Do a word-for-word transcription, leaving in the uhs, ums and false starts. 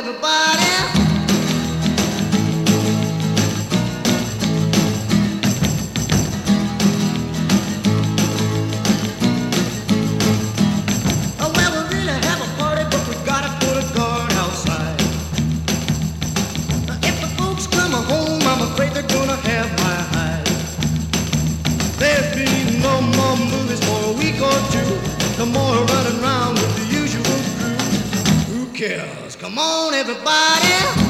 everybody. Oh, well, we really have a party, but we gotta put a guard outside. If the folks come home, I'm afraid they're gonna have my hide. There'll be no more movies for a week or two. No more running around with the usual crew. Who cares? Come on, everybody.